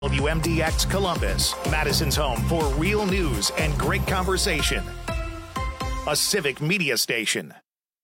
WMDX Columbus, Madison's home for real news and great conversation. A civic media station.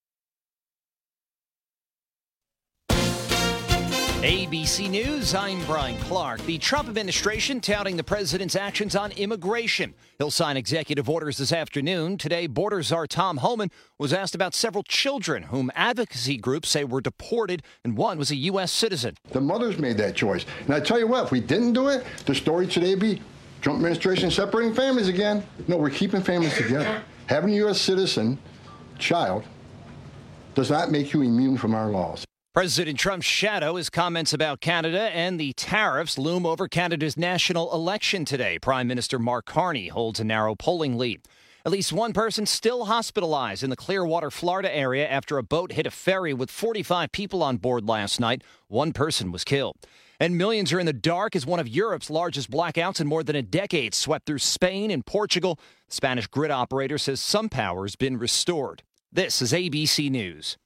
ABC News, I'm Brian Clark. The Trump administration touting the president's actions on immigration. He'll sign executive orders this afternoon. Today, border czar Tom Homan was asked about several children whom advocacy groups say were deported, and one was a U.S. citizen. The mothers made that choice. And I tell you what, if we didn't do it, the story today would be Trump administration separating families again. No, we're keeping families together. Having a U.S. citizen child does not make you immune from our laws. President Trump's shadow, his comments about Canada and the tariffs loom over Canada's national election today. Prime Minister Mark Carney holds a narrow polling lead. At least one person still hospitalized in the Clearwater, Florida area after a boat hit a ferry with 45 people on board last night. One person was killed. And millions are in the dark as one of Europe's largest blackouts in more than a decade swept through Spain and Portugal. The Spanish grid operator says some power has been restored. This is ABC News.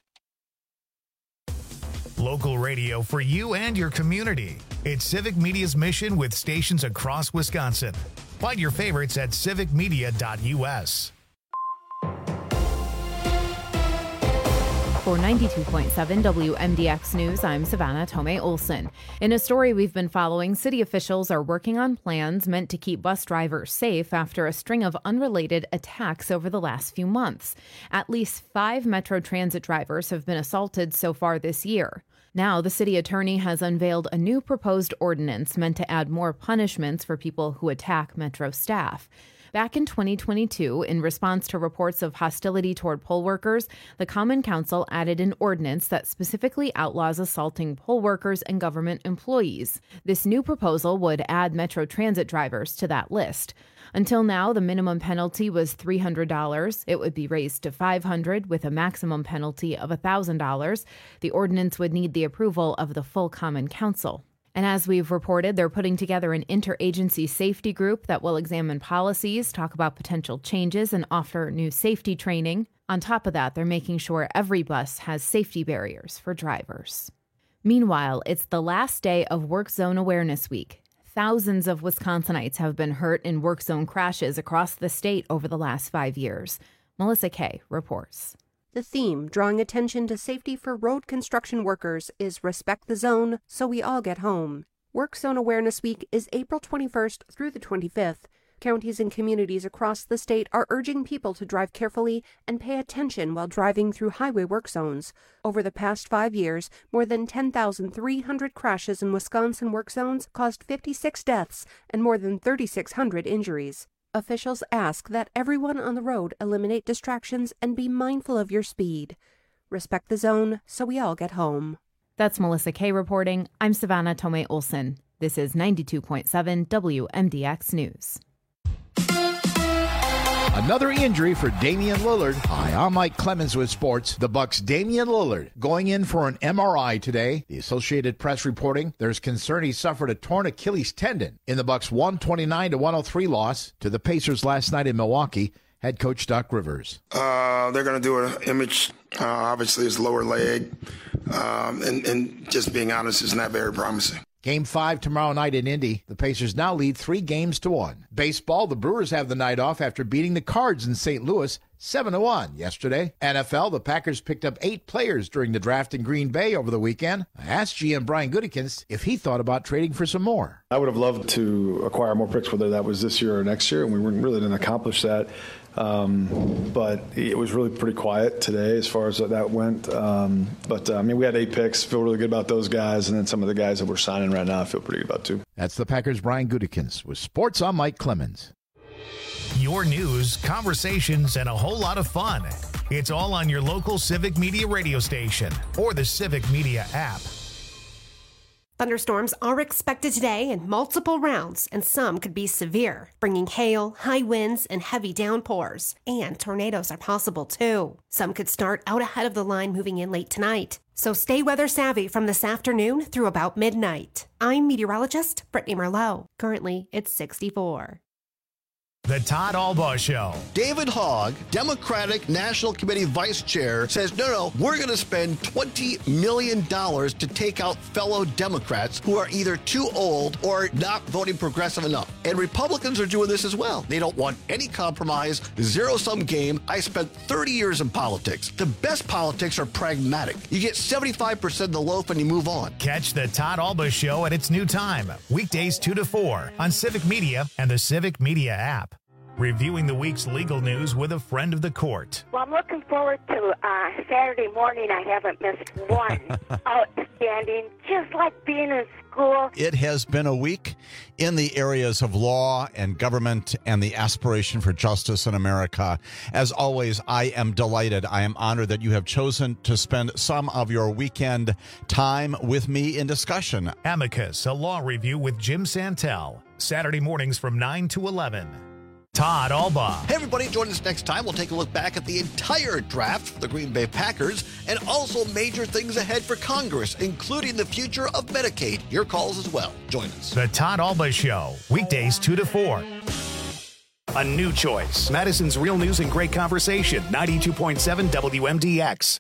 Local radio for you and your community. It's Civic Media's mission with stations across Wisconsin. Find your favorites at civicmedia.us. For 92.7 WMDX News, I'm Savannah Tomei Olson. In a story we've been following, city officials are working on plans meant to keep bus drivers safe after a string of unrelated attacks over the last few months. At least 5 Metro Transit drivers have been assaulted so far this year. Now, the city attorney has unveiled a new proposed ordinance meant to add more punishments for people who attack Metro staff. Back in 2022, in response to reports of hostility toward poll workers, the Common Council added an ordinance that specifically outlaws assaulting poll workers and government employees. This new proposal would add Metro Transit drivers to that list. Until now, the minimum penalty was $300. It would be raised to $500 with a maximum penalty of $1,000. The ordinance would need the approval of the full Common Council. And as we've reported, they're putting together an interagency safety group that will examine policies, talk about potential changes, and offer new safety training. On top of that, they're making sure every bus has safety barriers for drivers. Meanwhile, it's the last day of Work Zone Awareness Week. Thousands of Wisconsinites have been hurt in work zone crashes across the state over the last 5 years. Melissa Kay reports. The theme, drawing attention to safety for road construction workers, is Respect the Zone, so we all get home. Work Zone Awareness Week is April 21st through the 25th. Counties and communities across the state are urging people to drive carefully and pay attention while driving through highway work zones. Over the past 5 years, more than 10,300 crashes in Wisconsin work zones caused 56 deaths and more than 3,600 injuries. Officials ask that everyone on the road eliminate distractions and be mindful of your speed. Respect the zone so we all get home. That's Melissa Kay reporting. I'm Savannah Tomei Olson. This is 92.7 WMDX News. Another injury for Damian Lillard. Hi, I'm Mike Clemens with sports. The Bucks' Damian Lillard going in for an MRI today. The Associated Press reporting there's concern he suffered a torn Achilles tendon in the Bucks' 129-103 loss to the Pacers last night in Milwaukee. Head coach Doc Rivers. They're going to do an image. Obviously, his lower leg, and just being honest, is not very promising. Game 5 tomorrow night in Indy. The Pacers now lead 3-1. Baseball, the Brewers have the night off after beating the Cards in St. Louis 7-1 yesterday. NFL, the Packers picked up 8 players during the draft in Green Bay over the weekend. I asked GM Brian Gutekunst if he thought about trading for some more. I would have loved to acquire more picks, whether that was this year or next year, and we really didn't accomplish that. But it was really pretty quiet today as far as that went. We had 8 picks. Feel really good about those guys, and then some of the guys that we're signing right now I feel pretty good about too. That's the Packers' Brian Gutekunst with Sports. I'm Mike Clemens. Your news, conversations, and a whole lot of fun. It's all on your local Civic Media radio station or the Civic Media app. Thunderstorms are expected today in multiple rounds, and some could be severe, bringing hail, high winds, and heavy downpours. And tornadoes are possible, too. Some could start out ahead of the line moving in late tonight. So stay weather savvy from this afternoon through about midnight. I'm meteorologist Brittany Merlot. Currently, it's 64. The Todd Albaugh Show. David Hogg, Democratic National Committee Vice Chair, says, no, we're going to spend $20 million to take out fellow Democrats who are either too old or not voting progressive enough. And Republicans are doing this as well. They don't want any compromise, zero-sum game. I spent 30 years in politics. The best politics are pragmatic. You get 75% of the loaf and you move on. Catch the Todd Albaugh Show at its new time, weekdays 2 to 4 on Civic Media and the Civic Media app. Reviewing the week's legal news with a friend of the court. Well, I'm looking forward to Saturday morning. I haven't missed one. Outstanding, just like being in school. It has been a week in the areas of law and government and the aspiration for justice in America. As always, I am delighted. I am honored that you have chosen to spend some of your weekend time with me in discussion. Amicus, a law review with Jim Santel. Saturday mornings from 9 to 11. Todd Albaugh. Hey, everybody, join us next time. We'll take a look back at the entire draft for the Green Bay Packers and also major things ahead for Congress, including the future of Medicaid. Your calls as well. Join us. The Todd Albaugh Show, weekdays 2 to 4. A new choice. Madison's Real News and Great Conversation, 92.7 WMDX.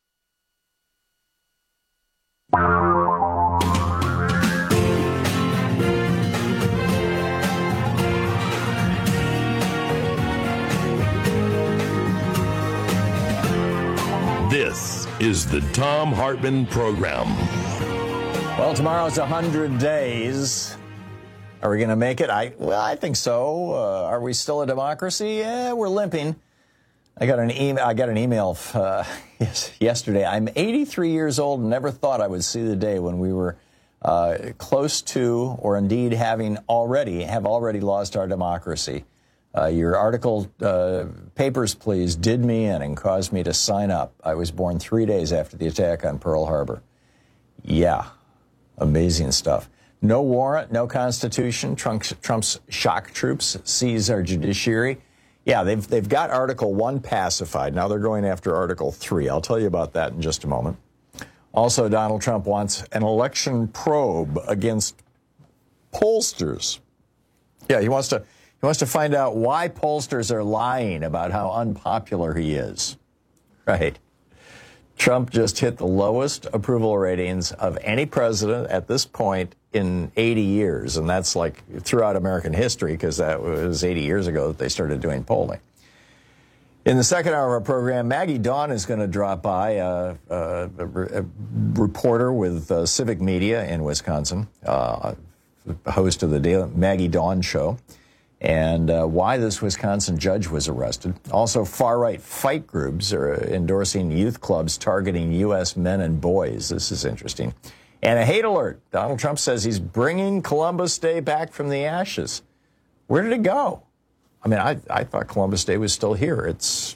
This is the Thom Hartmann Program. Well, tomorrow's 100 days. Are we going to make it? I think so. Are we still a democracy? Yeah, we're limping. I got an email yesterday. I'm 83 years old and never thought I would see the day when we were close to, or indeed have already lost our democracy. Your article, Papers, Please, did me in and caused me to sign up. I was born 3 days after the attack on Pearl Harbor. Yeah, amazing stuff. No warrant, no constitution. Trump's shock troops seize our judiciary. Yeah, they've got Article 1 pacified. Now they're going after Article 3. I'll tell you about that in just a moment. Also, Donald Trump wants an election probe against pollsters. Yeah, he wants to find out why pollsters are lying about how unpopular he is. Right. Trump just hit the lowest approval ratings of any president at this point in 80 years. And that's like throughout American history, because that was 80 years ago that they started doing polling. In the second hour of our program, Maggie Dawn is going to drop by, a reporter with Civic Media in Wisconsin, host of the Maggie Dawn Show, and why this Wisconsin judge was arrested. Also, far-right fight groups are endorsing youth clubs targeting U.S. men and boys. This is interesting. And a hate alert. Donald Trump says he's bringing Columbus Day back from the ashes. Where did it go? I mean, I thought Columbus Day was still here. It's,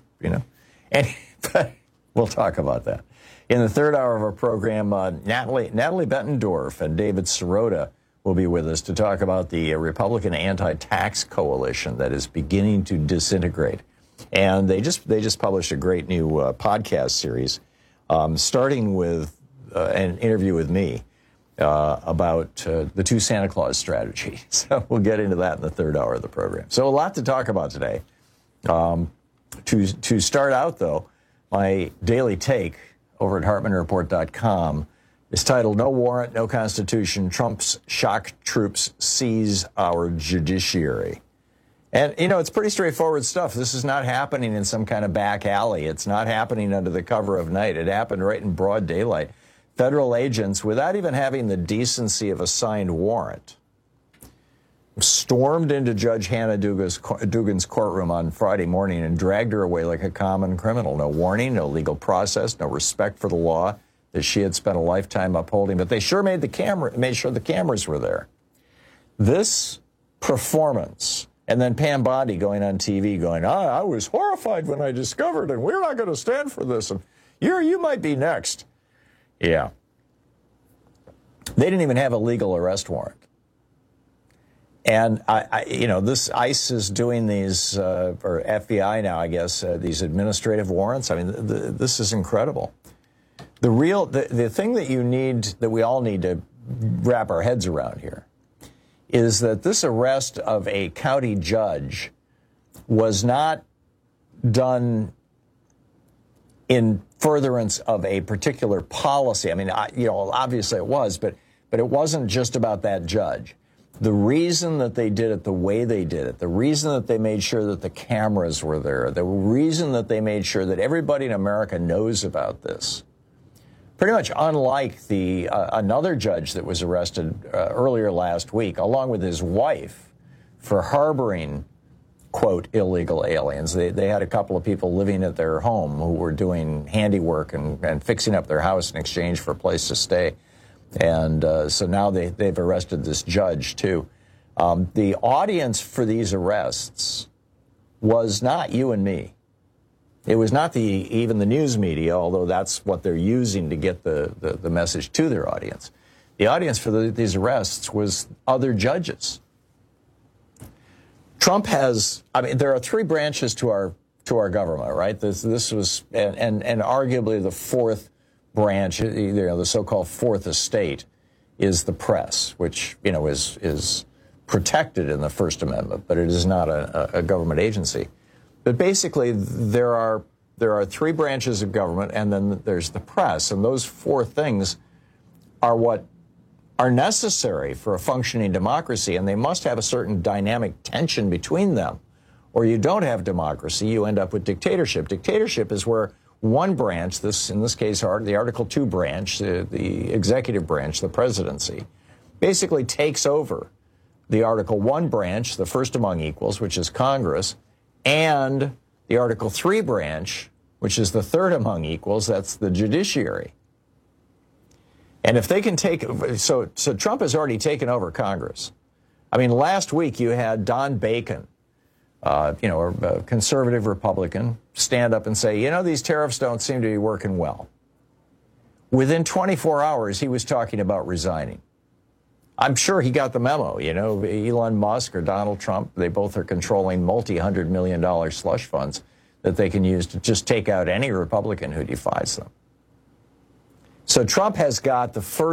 but we'll talk about that. In the third hour of our program, Natalie Bettendorf and David Sirota will be with us to talk about the Republican anti-tax coalition that is beginning to disintegrate. And they just published a great new podcast series, starting with an interview with me about the two Santa Claus strategy. So we'll get into that in the third hour of the program. So a lot to talk about today. To start out, though, my daily take over at HartmannReport.com is titled, No Warrant, No Constitution, Trump's Shock Troops Seize Our Judiciary. And, it's pretty straightforward stuff. This is not happening in some kind of back alley. It's not happening under the cover of night. It happened right in broad daylight. Federal agents, without even having the decency of a signed warrant, stormed into Judge Hannah Dugan's courtroom on Friday morning and dragged her away like a common criminal. No warning, no legal process, no respect for the law that she had spent a lifetime upholding, but they sure made sure the cameras were there. This performance, and then Pam Bondi going on TV going, I was horrified when I discovered, and we're not going to stand for this, and you might be next. Yeah. They didn't even have a legal arrest warrant. And, this ICE is doing these, or FBI now, I guess, these administrative warrants. I mean, this is incredible. The thing that we all need to wrap our heads around here is that this arrest of a county judge was not done in furtherance of a particular policy. I mean, obviously it was, but it wasn't just about that judge. The reason that they did it the way they did it, the reason that they made sure that the cameras were there, the reason that they made sure that everybody in America knows about this, pretty much unlike the another judge that was arrested earlier last week, along with his wife, for harboring, quote, illegal aliens. They had a couple of people living at their home who were doing handiwork and fixing up their house in exchange for a place to stay. And so now they've arrested this judge, too. The audience for these arrests was not you and me. It was not even the news media, although that's what they're using to get the message to their audience. The audience for these arrests was other judges. Trump has, I mean, there are three branches to our government, right? This was, and arguably the fourth branch, the so-called fourth estate, is the press, which, is protected in the First Amendment, but it is not a government agency. But basically, there are three branches of government, and then there's the press, and those four things are what are necessary for a functioning democracy, and they must have a certain dynamic tension between them, or you don't have democracy, you end up with dictatorship. Dictatorship is where one branch, in this case, the Article 2 branch, the executive branch, the presidency, basically takes over the Article 1 branch, the first among equals, which is Congress, and the Article 3 branch, which is the third among equals, that's the judiciary. And if they can so Trump has already taken over Congress. I mean, last week you had Don Bacon, a conservative Republican, stand up and say, these tariffs don't seem to be working well. Within 24 hours, he was talking about resigning. I'm sure he got the memo. Elon Musk or Donald Trump, they both are controlling multi-$100 million slush funds that they can use to just take out any Republican who defies them. So Trump has got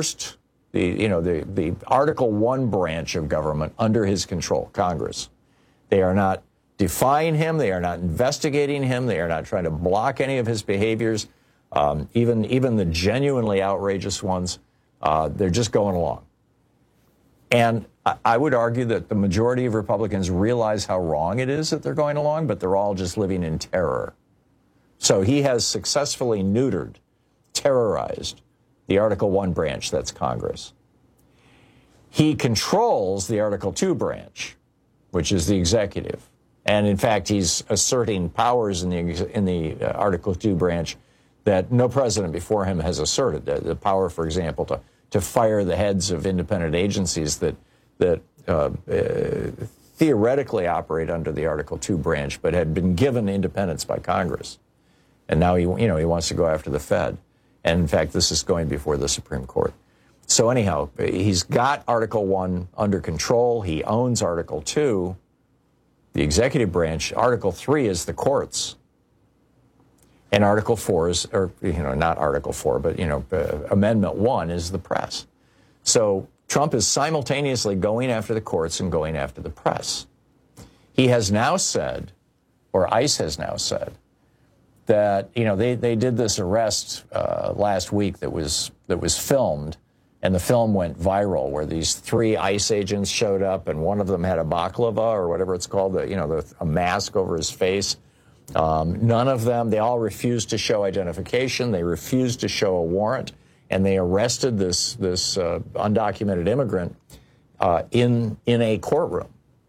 the Article 1 branch of government under his control, Congress. They are not defying him. They are not investigating him. They are not trying to block any of his behaviors, even the genuinely outrageous ones. They're just going along. And I would argue that the majority of Republicans realize how wrong it is that they're going along, but they're all just living in terror. So he has successfully terrorized the Article 1 branch, that's Congress. He controls the Article 2 branch, which is the executive. And in fact, he's asserting powers in the Article 2 branch that no president before him has asserted. The power, for example, to fire the heads of independent agencies that theoretically operate under the Article 2 branch, but had been given independence by Congress. And now he wants to go after the Fed. And in fact, this is going before the Supreme Court. So anyhow, he's got Article 1 under control. He owns Article 2, the executive branch. Article 3 is the courts. And Article 4 is, not Article 4, but, Amendment 1 is the press. So Trump is simultaneously going after the courts and going after the press. He has now said, or ICE has now said, that, they did this arrest last week that was filmed, and the film went viral, where these three ICE agents showed up, and one of them had a baklava, or whatever it's called, a mask over his face. None of them, they all refused to show identification. They refused to show a warrant, and they arrested this undocumented immigrant in a courtroom.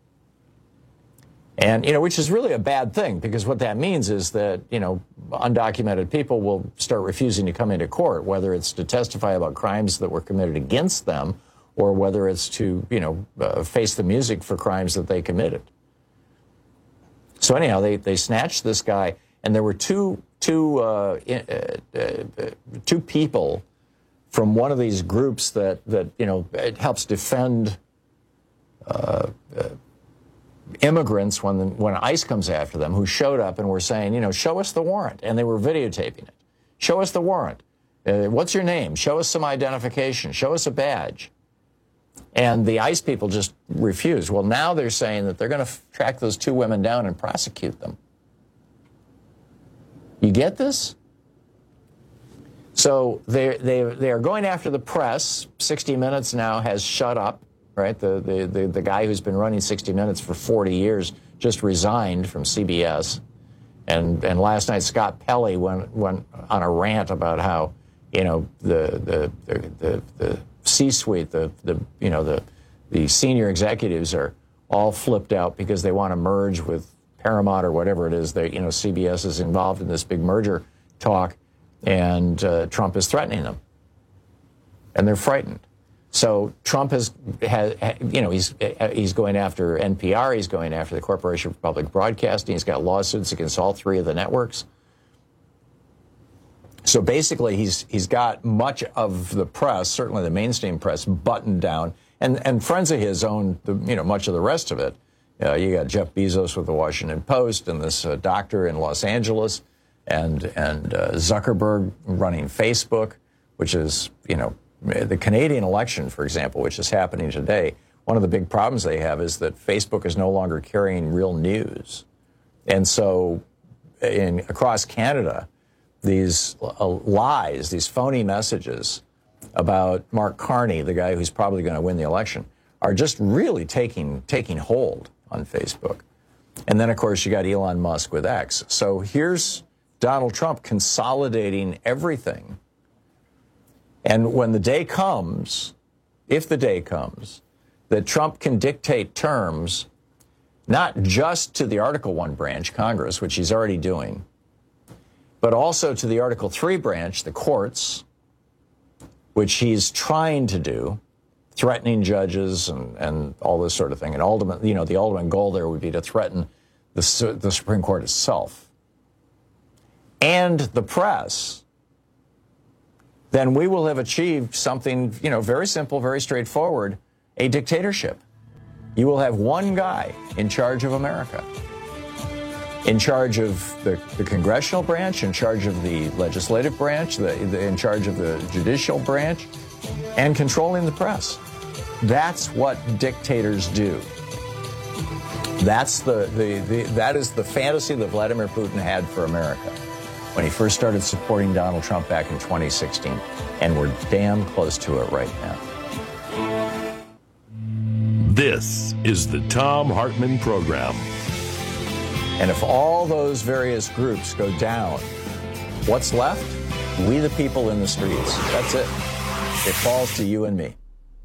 And, which is really a bad thing, because what that means is that, undocumented people will start refusing to come into court, whether it's to testify about crimes that were committed against them, or whether it's to, face the music for crimes that they committed. So anyhow, they snatched this guy, and there were two people from one of these groups that it helps defend immigrants when ICE comes after them, who showed up and were saying, show us the warrant, and they were videotaping it. Show us the warrant. What's your name? Show us some identification. Show us a badge. And the ICE people just refused. Well, now they're saying that they're going to track those 2 women down and prosecute them. You get this? So they are going after the press. 60 Minutes now has shut up, right? The guy who's been running 60 Minutes for 40 years just resigned from CBS. And last night Scott Pelley went on a rant about how, you know, the C-suite, the senior executives are all flipped out because they want to merge with Paramount or whatever it is. They, you know, CBS is involved in this big merger talk, and Trump is threatening them, and they're frightened. So Trump has you know, he's going after NPR, he's going after the Corporation for Public Broadcasting, he's got lawsuits against all 3 of the networks. So basically, he's got much of the press, certainly the mainstream press, buttoned down, and friends of his own, you know, much of the rest of it. You got Jeff Bezos with the Washington Post, and this doctor in Los Angeles, and Zuckerberg running Facebook, which is, you know, the Canadian election, for example, which is happening today. One of the big problems they have is that Facebook is no longer carrying real news, and so across Canada, these lies, these phony messages about Mark Carney, the guy who's probably going to win the election, are just really taking hold on Facebook. And then, of course, you got Elon Musk with X. So here's Donald Trump consolidating everything. And when the day comes, if the day comes, that Trump can dictate terms, not just to the Article 1 branch, Congress, which he's already doing, but also to the Article 3 branch, the courts, which he's trying to do, threatening judges and all this sort of thing. And ultimately, you know, the ultimate goal there would be to threaten the Supreme Court itself and the press. Then we will have achieved something, you know, very simple, very straightforward, a dictatorship. You will have one guy in charge of America, in charge of the congressional branch, in charge of the legislative branch, in charge of the judicial branch, and controlling the press. That's what dictators do. That's that is the fantasy that Vladimir Putin had for America when he first started supporting Donald Trump back in 2016, and we're damn close to it right now. This is the Thom Hartmann Program. And if all those various groups go down, what's left? We the people in the streets. That's it. It falls to you and me.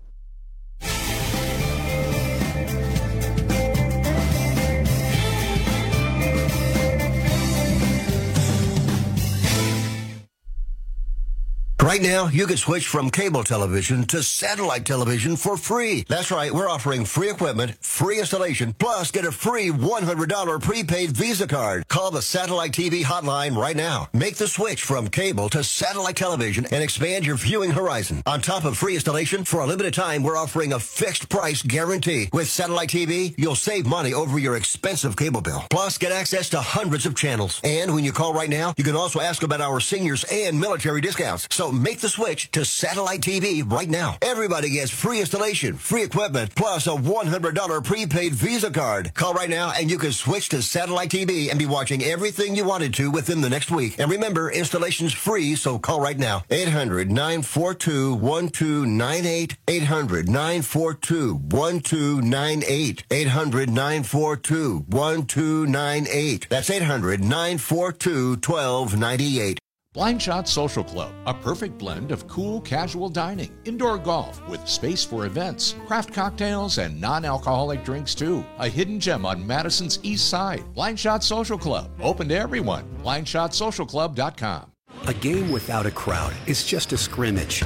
Right now, you can switch from cable television to satellite television for free. That's right, we're offering free equipment, free installation, plus get a free $100 prepaid Visa card. Call the Satellite TV hotline right now. Make the switch from cable to satellite television and expand your viewing horizon. On top of free installation, for a limited time, we're offering a fixed price guarantee. With Satellite TV, you'll save money over your expensive cable bill. Plus, get access to hundreds of channels. And when you call right now, you can also ask about our seniors and military discounts. So make the switch to Satellite TV right now. Everybody gets free installation, free equipment, plus a $100 prepaid Visa card. Call right now and you can switch to Satellite TV and be watching everything you wanted to within the next week. And remember, installation's free, so call right now. 800-942-1298. 800-942-1298. 800-942-1298. That's 800-942-1298. Blind Shot Social Club, a perfect blend of cool, casual dining, indoor golf with space for events, craft cocktails, and non-alcoholic drinks too. A hidden gem on Madison's East Side. Blind Shot Social Club, open to everyone. BlindShotSocialClub.com. A game without a crowd is just a scrimmage.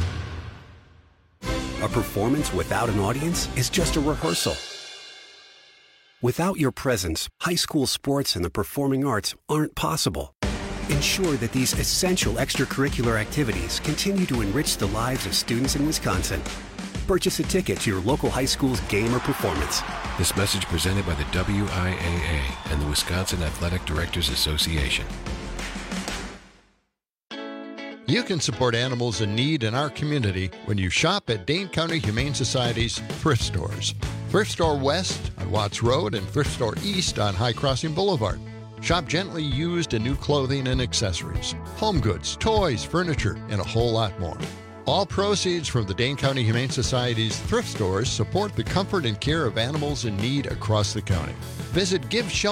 A performance without an audience is just a rehearsal. Without your presence, high school sports and the performing arts aren't possible. Ensure that these essential extracurricular activities continue to enrich the lives of students in Wisconsin. Purchase a ticket to your local high school's game or performance. This message presented by the WIAA and the Wisconsin Athletic Directors Association. You can support animals in need in our community when you shop at Dane County Humane Society's thrift stores. Thrift Store West on Watts Road and Thrift Store East on High Crossing Boulevard. Shop gently used and new clothing and accessories, home goods, toys, furniture, and a whole lot more. All proceeds from the Dane County Humane Society's thrift stores support the comfort and care of animals in need across the county. Visit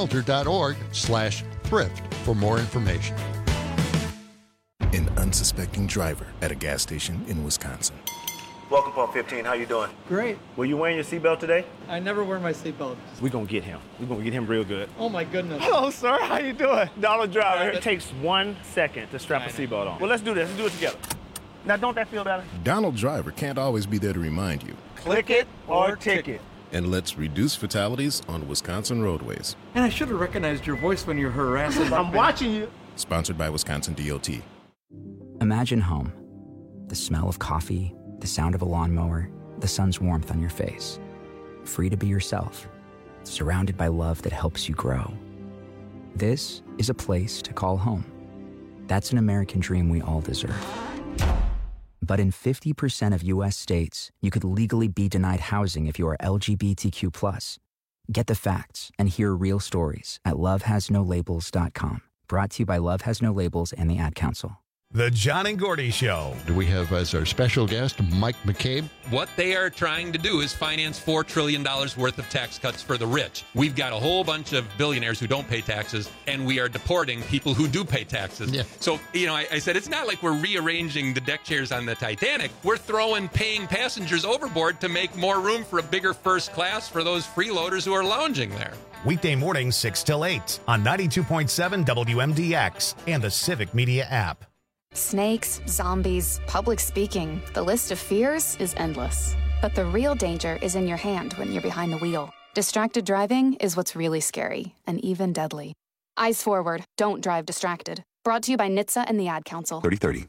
giveshelter.org/thrift for more information. An unsuspecting driver at a gas station in Wisconsin. Welcome, Pump 15. How you doing? Great. Were you wearing your seatbelt today? I never wear my seatbelt. We're going to get him. We're going to get him real good. Oh, my goodness. Hello, sir. How you doing? Donald Driver. It takes 1 second to strap a seatbelt on. Well, let's do this. Let's do it together. Now, don't that feel better? Donald Driver can't always be there to remind you. Click it or ticket. And let's reduce fatalities on Wisconsin roadways. And I should have recognized your voice when you're harassing. I'm watching you. Sponsored by Wisconsin DOT. Imagine home. The smell of coffee, the sound of a lawnmower, the sun's warmth on your face. Free to be yourself, surrounded by love that helps you grow. This is a place to call home. That's an American dream we all deserve. But in 50% of U.S. states, you could legally be denied housing if you are LGBTQ+. Get the facts and hear real stories at lovehasnolabels.com. Brought to you by Love Has No Labels and the Ad Council. The John and Gordy Show. Do we have as our special guest Mike McCabe? What they are trying to do is finance $4 trillion worth of tax cuts for the rich. We've got a whole bunch of billionaires who don't pay taxes, and we are deporting people who do pay taxes. Yeah. So, I said, it's not like we're rearranging the deck chairs on the Titanic. We're throwing paying passengers overboard to make more room for a bigger first class for those freeloaders who are lounging there. Weekday mornings 6 till 8 on 92.7 WMDX and the Civic Media app. Snakes, zombies, public speaking. The list of fears is endless. But the real danger is in your hand when you're behind the wheel. Distracted driving is what's really scary and even deadly. Eyes forward. Don't drive distracted. Brought to you by NHTSA and the Ad Council. 3030.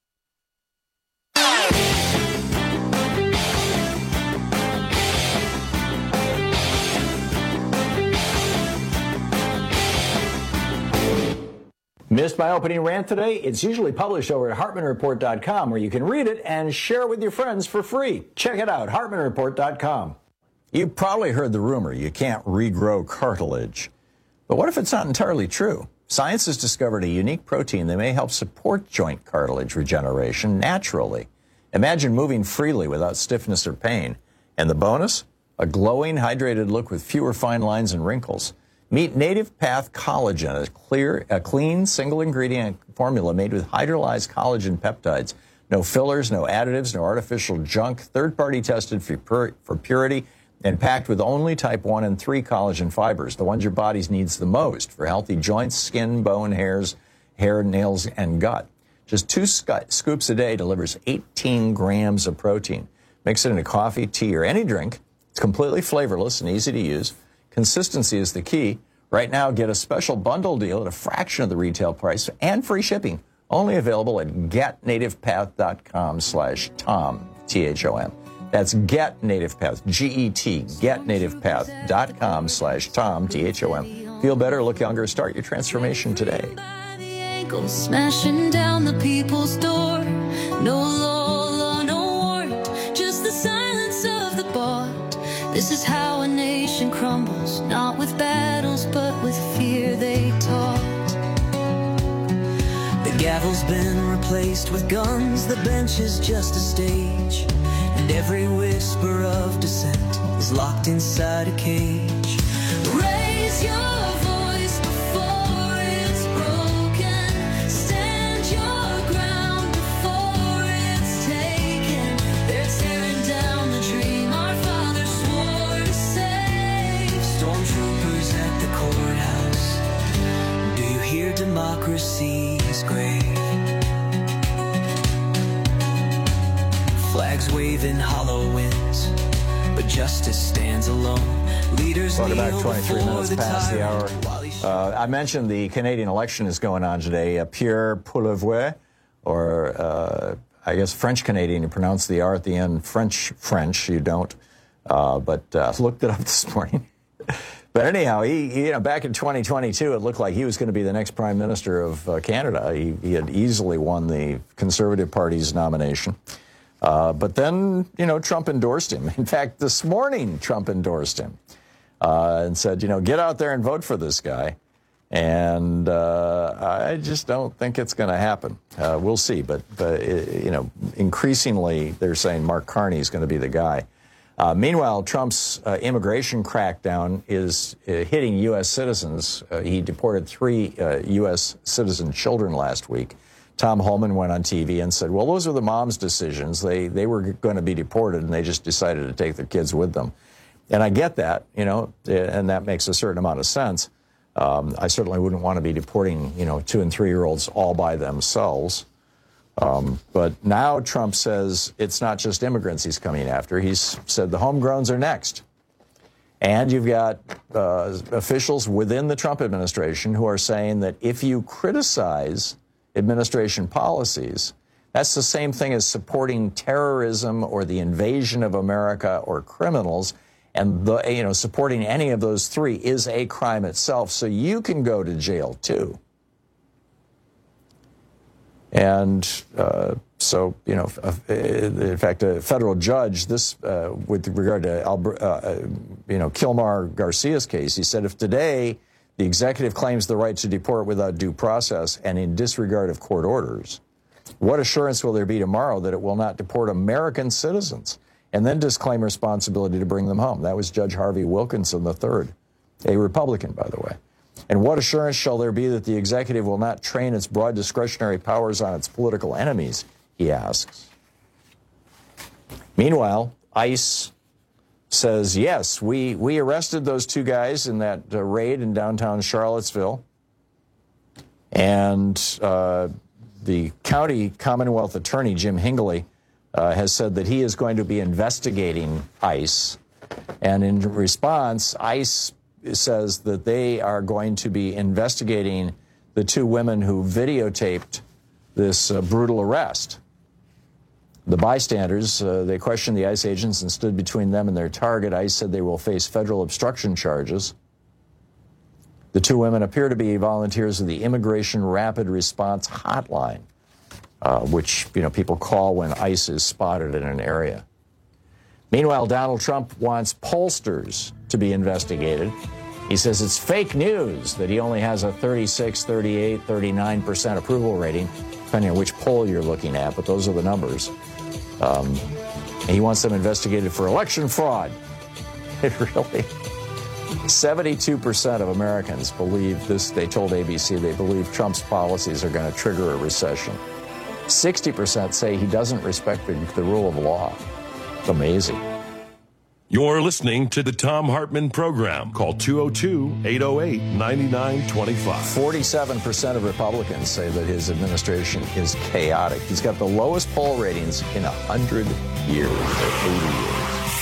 Missed my opening rant today? It's usually published over at HartmanReport.com, where you can read it and share it with your friends for free. Check it out, HartmanReport.com. You've probably heard the rumor you can't regrow cartilage. But what if it's not entirely true? Science has discovered a unique protein that may help support joint cartilage regeneration naturally. Imagine moving freely without stiffness or pain. And the bonus? A glowing, hydrated look with fewer fine lines and wrinkles. Meet Native Path Collagen, a clean, single-ingredient formula made with hydrolyzed collagen peptides. No fillers, no additives, no artificial junk, third-party tested for purity, and packed with only type 1 and 3 collagen fibers, the ones your body needs the most for healthy joints, skin, bone, hair, nails, and gut. Just 2 scoops a day delivers 18 grams of protein. Mix it into coffee, tea, or any drink. It's completely flavorless and easy to use. Consistency is the key. Right now, get a special bundle deal at a fraction of the retail price and free shipping. Only available at getnativepath.com/Tom, T-H-O-M. That's GetNativePath, G-E-T, getnativepath.com/Tom, T-H-O-M. Feel better, look younger, start your transformation today. Smashing down the people's door. No law or no warrant, just the silence of the bought. This is how a nation crumbles, not with battles, but with fear they taught. The gavel's been replaced with guns, the bench is just a stage, and every whisper of dissent is locked inside a cage. Raise your voice before it's broken, stand your ground before it's taken. They're tearing down the dream our fathers swore to save. Stormtroopers at the courthouse, do you hear democracy's grave? Flags waving hollow winds, but justice stands alone. Leaders Welcome back, 23 minutes past the hour. I mentioned the Canadian election is going on today. Pierre Poilievre, or I guess French-Canadian, you pronounce the R at the end French, you don't. But looked it up this morning. But anyhow, he back in 2022, it looked like he was going to be the next prime minister of Canada. He had easily won the Conservative Party's nomination. But then, Trump endorsed him. In fact, this morning, Trump endorsed him and said, get out there and vote for this guy. And I just don't think it's going to happen. We'll see. But increasingly, they're saying Mark Carney is going to be the guy. Meanwhile, Trump's immigration crackdown is hitting U.S. citizens. He deported 3 U.S. citizen children last week. Tom Homan went on TV and said, well, those are the mom's decisions. They were going to be deported, and they just decided to take their kids with them. And I get that, and that makes a certain amount of sense. I certainly wouldn't want to be deporting, 2- and 3-year-olds all by themselves. But now Trump says it's not just immigrants he's coming after. He's said the homegrowns are next. And you've got officials within the Trump administration who are saying that if you criticize administration policies, that's the same thing as supporting terrorism or the invasion of America or criminals. And supporting any of those 3 is a crime itself. So you can go to jail too. And in fact, a federal judge, with regard to Kilmar Garcia's case, he said, if today the executive claims the right to deport without due process and in disregard of court orders, what assurance will there be tomorrow that it will not deport American citizens and then disclaim responsibility to bring them home? That was Judge Harvey Wilkinson III, a Republican, by the way. And what assurance shall there be that the executive will not train its broad discretionary powers on its political enemies, he asks. Meanwhile, ICE says, yes, we arrested those 2 guys in that raid in downtown Charlottesville. And the county Commonwealth attorney, Jim Hingley, has said that he is going to be investigating ICE. And in response, ICE says that they are going to be investigating the 2 women who videotaped this brutal arrest. The bystanders, they questioned the ICE agents and stood between them and their target. ICE said they will face federal obstruction charges. The 2 women appear to be volunteers of the Immigration Rapid Response Hotline, which people call when ICE is spotted in an area. Meanwhile, Donald Trump wants pollsters to be investigated. He says it's fake news that he only has a 36, 38, 39% approval rating, depending on which poll you're looking at, but those are the numbers. He wants them investigated for election fraud. It really... 72% of Americans believe this. They told ABC they believe Trump's policies are going to trigger a recession. 60% say he doesn't respect the rule of law. It's amazing. You're listening to the Thom Hartmann Program. Call 202-808-9925. 47% of Republicans say that his administration is chaotic. He's got the lowest poll ratings in 100 years, or 80 years.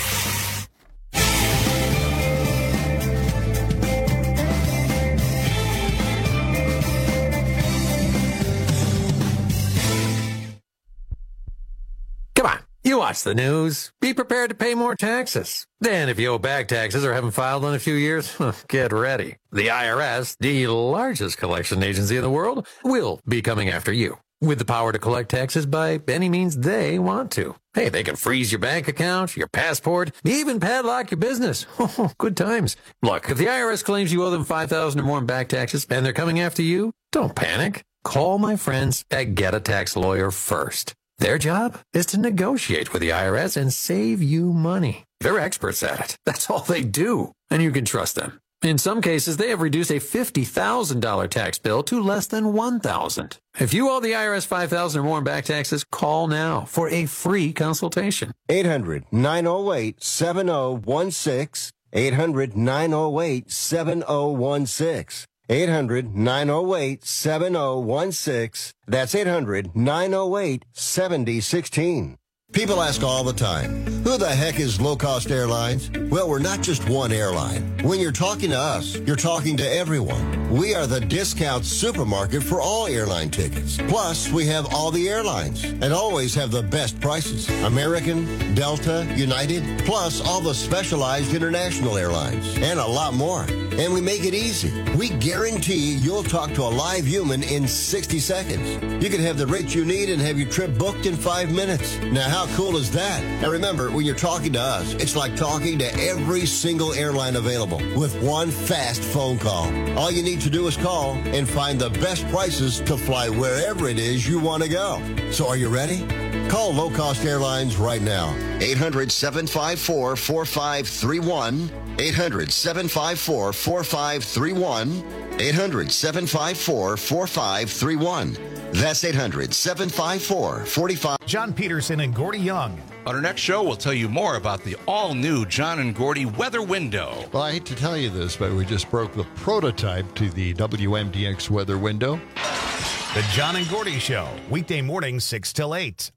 You watch the news. Be prepared to pay more taxes. Then if you owe back taxes or haven't filed in a few years, get ready. The IRS, the largest collection agency in the world, will be coming after you with the power to collect taxes by any means they want to. Hey, they can freeze your bank account, your passport, even padlock your business. Good times. Look, if the IRS claims you owe them $5,000 or more in back taxes and they're coming after you, don't panic. Call my friends at Get a Tax Lawyer first. Their job is to negotiate with the IRS and save you money. They're experts at it. That's all they do. And you can trust them. In some cases, they have reduced a $50,000 tax bill to less than $1,000. If you owe the IRS $5,000 or more in back taxes, call now for a free consultation. 800-908-7016. 800-908-7016. 800-908-7016. That's 800-908-7016. People ask all the time, who the heck is Low Cost Airlines? Well, we're not just one airline. When you're talking to us, you're talking to everyone. We are the discount supermarket for all airline tickets. Plus, we have all the airlines and always have the best prices. American, Delta, United, plus all the specialized international airlines and a lot more. And we make it easy. We guarantee you'll talk to a live human in 60 seconds. You can have the rate you need and have your trip booked in 5 minutes. Now, how cool is that? Now remember, when you're talking to us, it's like talking to every single airline available with one fast phone call. All you need to do is call and find the best prices to fly wherever it is you want to go. So are you ready? Call Low Cost Airlines right now. 800-754-4531. 800-754-4531. 800-754-4531. That's 800-754-4531. John Peterson and Gordy Young. On our next show, we'll tell you more about the all-new John and Gordy weather window. Well, I hate to tell you this, but we just broke the prototype to the WMDX weather window. The John and Gordy Show, weekday mornings 6 till 8.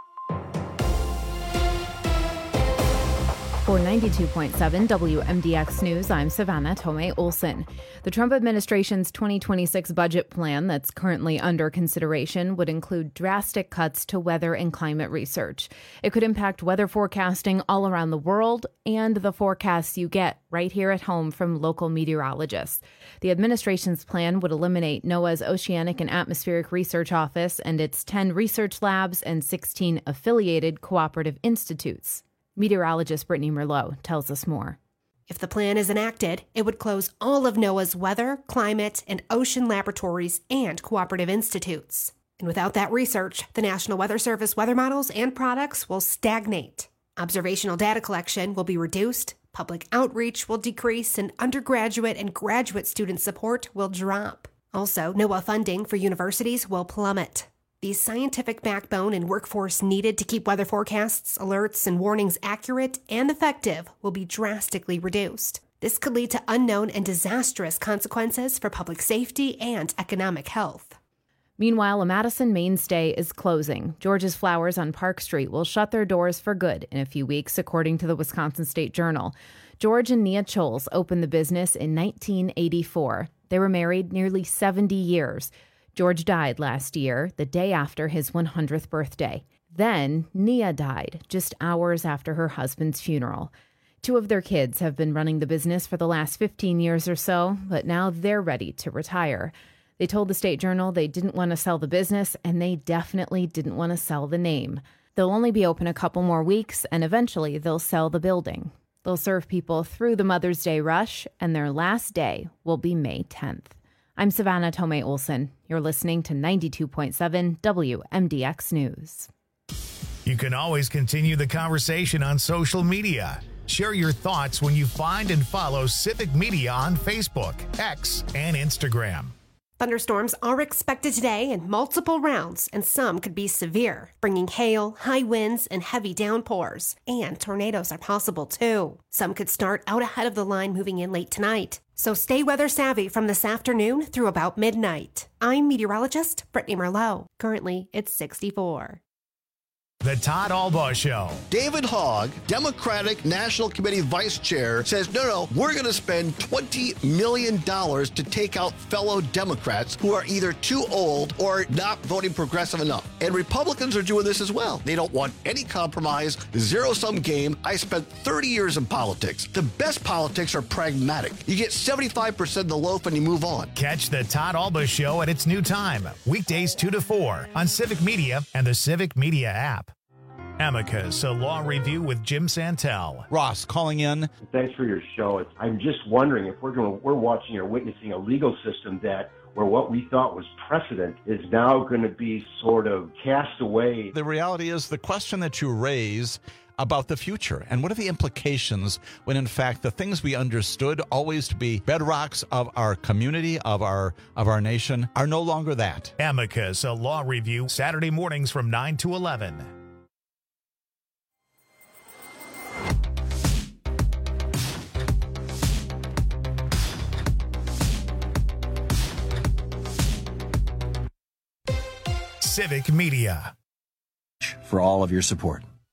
For 92.7 WMDX News, I'm Savannah Tomei Olson. The Trump administration's 2026 budget plan that's currently under consideration would include drastic cuts to weather and climate research. It could impact weather forecasting all around the world and the forecasts you get right here at home from local meteorologists. The administration's plan would eliminate NOAA's Oceanic and Atmospheric Research Office and its 10 research labs and 16 affiliated cooperative institutes. Meteorologist Brittany Merlot tells us more. If the plan is enacted, it would close all of NOAA's weather, climate, and ocean laboratories and cooperative institutes. And without that research, the National Weather Service weather models and products will stagnate. Observational data collection will be reduced, public outreach will decrease, and undergraduate and graduate student support will drop. Also, NOAA funding for universities will plummet. The scientific backbone and workforce needed to keep weather forecasts, alerts, and warnings accurate and effective will be drastically reduced. This could lead to unknown and disastrous consequences for public safety and economic health. Meanwhile, a Madison mainstay is closing. George's Flowers on Park Street will shut their doors for good in a few weeks, according to the Wisconsin State Journal. George and Nia Choles opened the business in 1984. They were married nearly 70 years. George died last year, the day after his 100th birthday. Then, Nia died just hours after her husband's funeral. 2 of their kids have been running the business for the last 15 years or so, but now they're ready to retire. They told the State Journal they didn't want to sell the business, and they definitely didn't want to sell the name. They'll only be open a couple more weeks, and eventually they'll sell the building. They'll serve people through the Mother's Day rush, and their last day will be May 10th. I'm Savannah Tomei Olson. You're listening to 92.7 WMDX News. You can always continue the conversation on social media. Share your thoughts when you find and follow Civic Media on Facebook, X, and Instagram. Thunderstorms are expected today in multiple rounds, and some could be severe, bringing hail, high winds, and heavy downpours. And tornadoes are possible too. Some could start out ahead of the line moving in late tonight. So stay weather savvy from this afternoon through about midnight. I'm meteorologist Brittany Merlot. Currently, it's 64. The Todd Albaugh Show. David Hogg, Democratic National Committee Vice Chair, says, no, we're going to spend $20 million to take out fellow Democrats who are either too old or not voting progressive enough. And Republicans are doing this as well. They don't want any compromise, zero-sum game. I spent 30 years in politics. The best politics are pragmatic. You get 75% of the loaf and you move on. Catch the Todd Albaugh Show at its new time, weekdays 2 to 4 on Civic Media and the Civic Media app. Amicus, a law review with Jim Santel. Ross calling in. Thanks for your show. I'm just wondering if we're watching or witnessing a legal system where what we thought was precedent is now going to be sort of cast away. The reality is the question that you raise about the future and what are the implications when in fact the things we understood always to be bedrocks of our community, of our nation, are no longer that. Amicus, a law review, Saturday mornings from 9 to 11. Civic Media. For all of your support.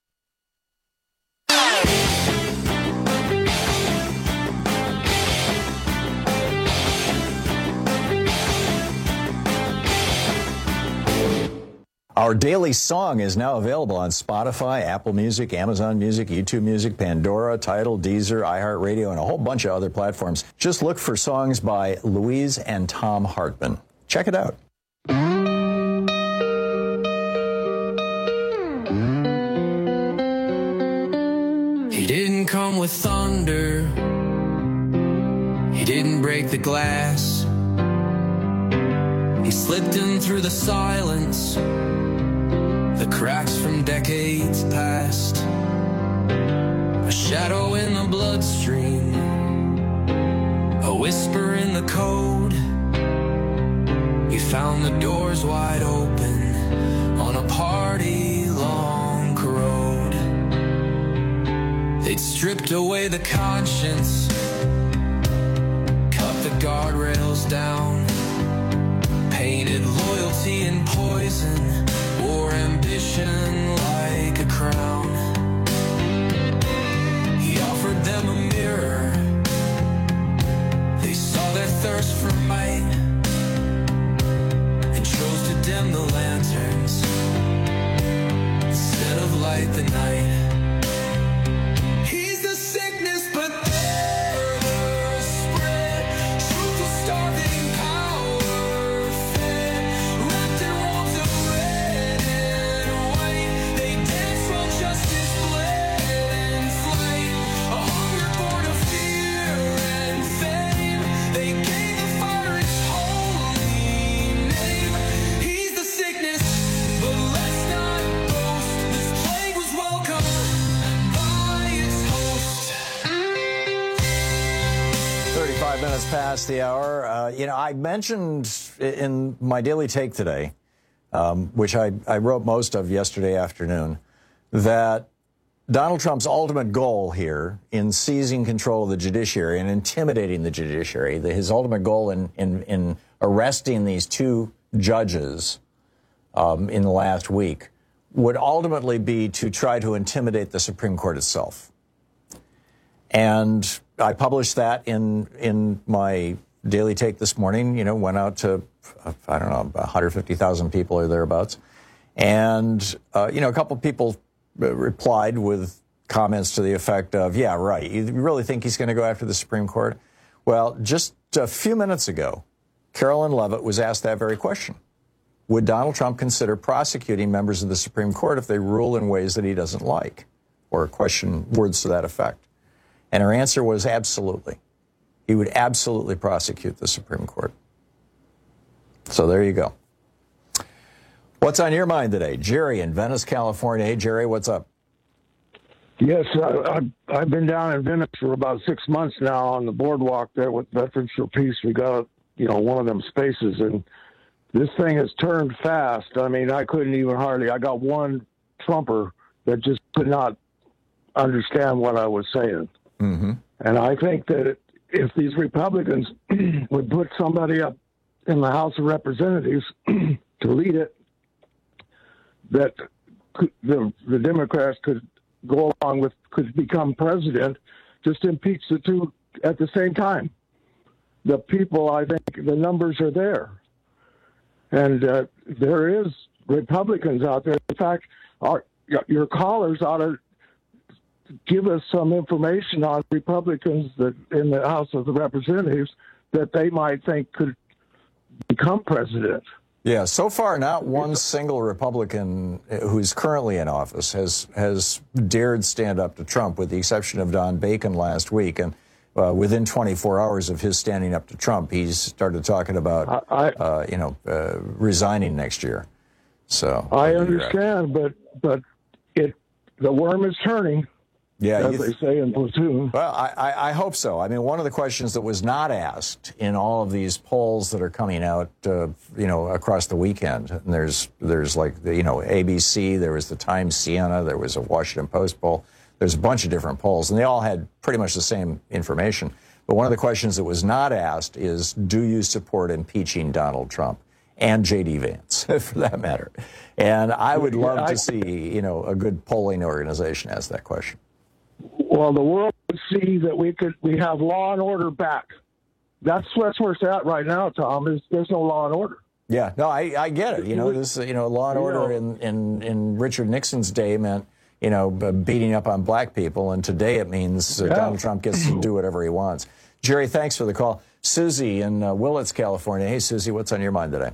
Our daily song is now available on Spotify, Apple Music, Amazon Music, YouTube Music, Pandora, Tidal, Deezer, iHeartRadio, and a whole bunch of other platforms. Just look for songs by Louise and Tom Hartman. Check it out. He didn't come with thunder. He didn't break the glass. He slipped in through the silence, the cracks from decades past. A shadow in the bloodstream, a whisper in the code. He found the doors wide open on a party long road. They'd stripped away the conscience, cut the guardrails down, painted loyalty in poison, wore ambition like a crown. He offered them a mirror. They saw their thirst for might and chose to dim the lanterns instead of light the night. He's the sickness, but they're the spread. Truth is starving, power fed, wrapped in walls of red and white. They dance while justice bled and flight. A hunger born of fear and fame. They gave the fire its holy name. He's the sickness, but let's not boast. This plague was welcome by its host. 35 minutes past the hour. I mentioned in my daily take today, which I wrote most of yesterday afternoon, that Donald Trump's ultimate goal here in seizing control of the judiciary and intimidating the judiciary, his ultimate goal in arresting these two judges in the last week, would ultimately be to try to intimidate the Supreme Court itself. And I published that in my daily take this morning, went out to, I don't know, about 150,000 people or thereabouts. And, a couple of people replied with comments to the effect of, yeah, right, you really think he's going to go after the Supreme Court? Well, just a few minutes ago, Carolyn Leavitt was asked that very question. Would Donald Trump consider prosecuting members of the Supreme Court if they rule in ways that he doesn't like? Or question words to that effect. And her answer was absolutely. He would absolutely prosecute the Supreme Court. So there you go. What's on your mind today? Jerry in Venice, California. Hey, Jerry, what's up? Yes, I've been down in Venice for about 6 months now on the boardwalk there with Veterans for Peace. We got, one of them spaces, and this thing has turned fast. I mean, I couldn't even hardly. I got one Trumper that just could not understand what I was saying. Mm-hmm. And I think that if these Republicans would put somebody up in the House of Representatives to lead it, that the Democrats could go along with, could become president, just impeach the two at the same time. The people, I think, the numbers are there. And there is Republicans out there. In fact, your callers ought to give us some information on Republicans that in the House of the Representatives that they might think could become president. Yeah, so far, not one single Republican who's currently in office has dared stand up to Trump, with the exception of Don Bacon last week. And within 24 hours of his standing up to Trump, he's started talking about, resigning next year. So I understand, but the worm is turning. Yeah, as they say in Platoon. Well, I hope so. I mean, one of the questions that was not asked in all of these polls that are coming out, across the weekend, and there's like the, ABC, there was the Times Siena, there was a Washington Post poll. There's a bunch of different polls, and they all had pretty much the same information. But one of the questions that was not asked is, do you support impeaching Donald Trump and J.D. Vance, for that matter? And I would love to see, a good polling organization ask that question. Well, the world would see that we have law and order back. That's where it's at right now, Tom. There's no law and order. Yeah, no, I get it. You know, this, law and order in Richard Nixon's day meant, beating up on black people, and today it means Donald Trump gets to do whatever he wants. Jerry, thanks for the call. Susie in Willits, California. Hey, Susie, what's on your mind today?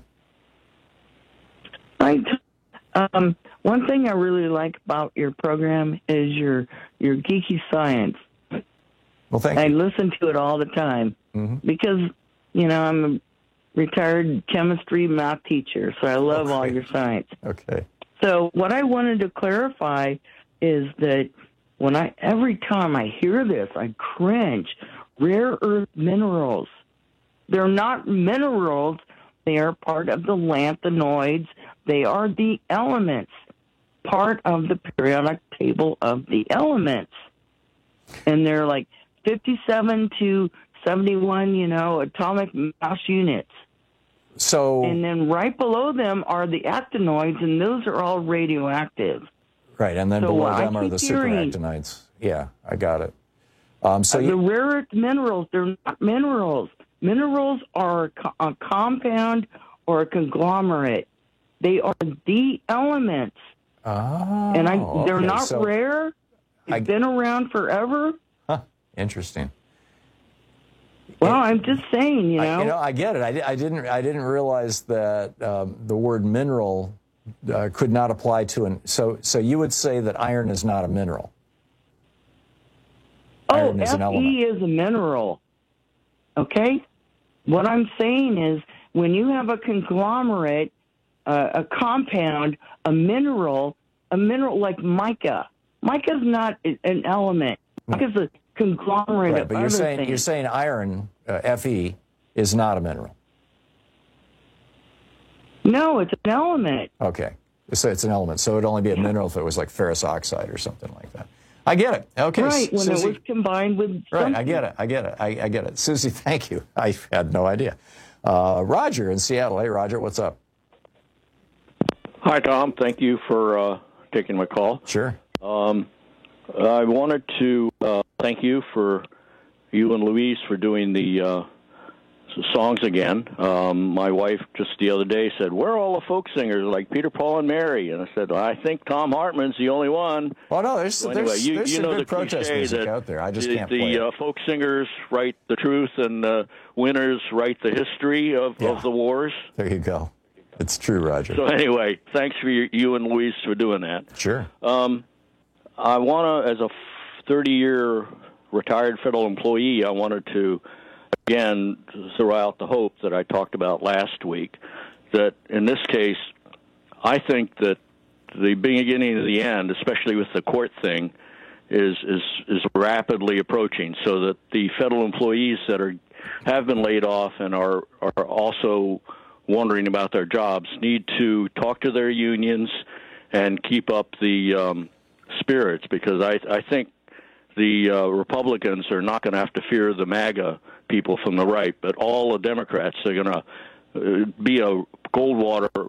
One thing I really like about your program is your geeky science. Well, thank you. I listen to it all the time because, I'm a retired chemistry math teacher, so I love all your science. Okay. So what I wanted to clarify is that every time I hear this, I cringe. Rare earth minerals. They're not minerals. They are part of the lanthanoids. They are the elements, part of the periodic table of the elements. And they're like 57 to 71, atomic mass units. And then right below them are the actinoids, and those are all radioactive. Right, and then below them are the superactinides. Yeah, I got it. The rare earth minerals, they're not minerals. Minerals are a compound or a conglomerate. They are the elements. And they're not rare. They've been around forever. Huh, interesting. Well, I'm just saying, I get it. I didn't realize that the word mineral could not apply to so you would say that iron is not a mineral. Iron is an element. Fe is a mineral. Okay? What I'm saying is when you have a conglomerate, a compound, a mineral like mica. Mica's not an element. Mica's a conglomerate of other things. You're saying iron, Fe, is not a mineral. No, it's an element. Okay. So it's an element. So it'd only be a mineral if it was like ferrous oxide or something like that. I get it. Okay. Right, when Susie, it was combined with Right, I get it. I get it. Susie, thank you. I had no idea. Roger in Seattle. Hey, Roger, what's up? Hi, Tom. Thank you for taking my call. Sure. I wanted to thank you and Louise for doing the songs again. My wife just the other day said, where are all the folk singers like Peter, Paul, and Mary? And I said, I think Tom Hartman's the only one. Well, no, there's some good protest music out there. I just can't play it. The folk singers write the truth, and the winners write the history of the wars. There you go. It's true, Roger. So anyway, thanks for you and Louise for doing that. Sure. I want to, as a 30-year retired federal employee, I wanted to, again, throw out the hope that I talked about last week, that in this case, I think that the beginning of the end, especially with the court thing, is rapidly approaching, so that the federal employees that have been laid off and are also wondering about their jobs need to talk to their unions and keep up the spirits, because I think the Republicans are not going to have to fear the MAGA people from the right, but all the Democrats are going to be a Goldwater